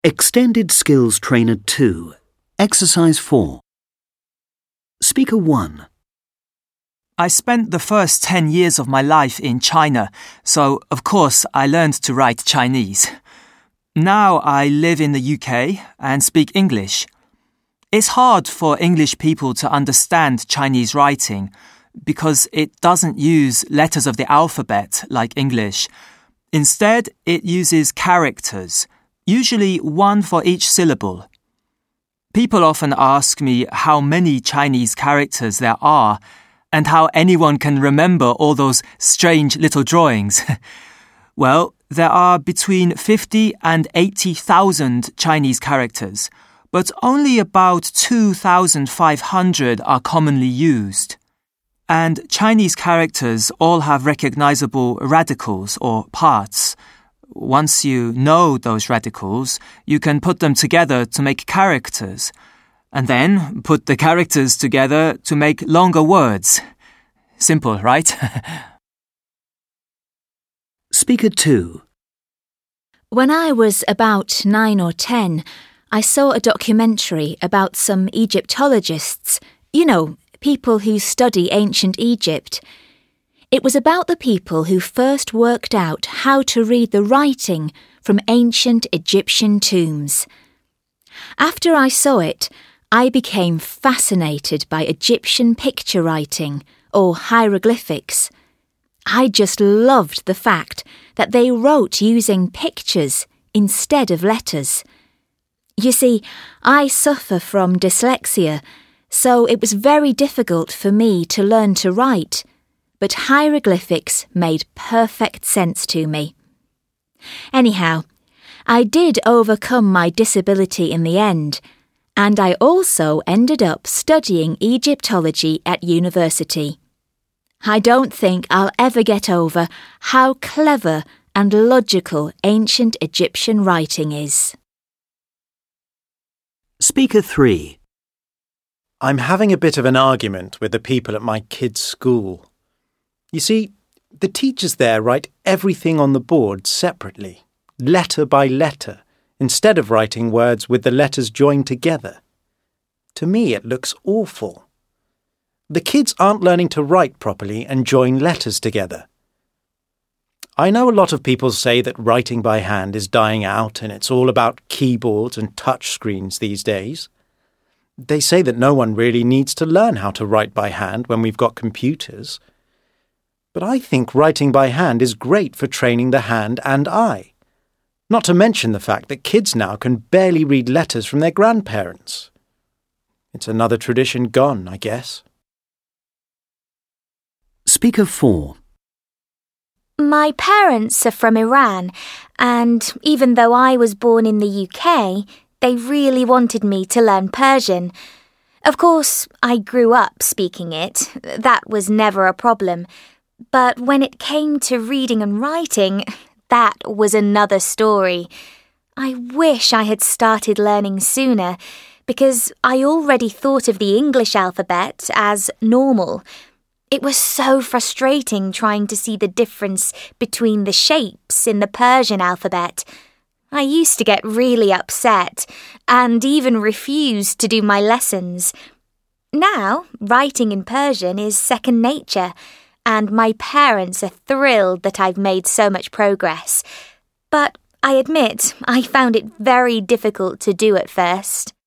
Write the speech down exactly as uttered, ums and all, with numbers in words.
Extended Skills Trainer two, Exercise four. Speaker one. I spent the first ten years of my life in China, so of course I learned to write Chinese. Now I live in the U K and speak English. It's hard for English people to understand Chinese writing because it doesn't use letters of the alphabet like English. Instead, it uses characters, usually one for each syllable. People often ask me how many Chinese characters there are and how anyone can remember all those strange little drawings. Well, there are between fifty and eighty thousand Chinese characters, but only about two thousand five hundred are commonly used. And Chinese characters all have recognizable radicals or parts. Once you know those radicals, you can put them together to make characters, and then put the characters together to make longer words. Simple, right? Speaker two. When I was about nine or ten, I saw a documentary about some Egyptologists, you know, people who study ancient Egypt. It was about the people who first worked out how to read the writing from ancient Egyptian tombs. After I saw it, I became fascinated by Egyptian picture writing, or hieroglyphics. I just loved the fact that they wrote using pictures instead of letters. You see, I suffer from dyslexia, so it was very difficult for me to learn to write, but hieroglyphics made perfect sense to me. Anyhow, I did overcome my disability in the end, and I also ended up studying Egyptology at university. I don't think I'll ever get over how clever and logical ancient Egyptian writing is. Speaker three. I'm having a bit of an argument with the people at my kids' school. You see, the teachers there write everything on the board separately, letter by letter, instead of writing words with the letters joined together. To me, it looks awful. The kids aren't learning to write properly and join letters together. I know a lot of people say that writing by hand is dying out and it's all about keyboards and touch screens these days. They say that no one really needs to learn how to write by hand when we've got computers. But I think writing by hand is great for training the hand and eye. Not to mention the fact that kids now can barely read letters from their grandparents. It's another tradition gone, I guess. Speaker four. My parents are from Iran, and even though I was born in the U K, they really wanted me to learn Persian. Of course, I grew up speaking it. That was never a problem. But when it came to reading and writing, that was another story. I wish I had started learning sooner, because I already thought of the English alphabet as normal. It was so frustrating trying to see the difference between the shapes in the Persian alphabet. I used to get really upset and even refused to do my lessons. Now, writing in Persian is second nature, and my parents are thrilled that I've made so much progress. But I admit I found it very difficult to do at first.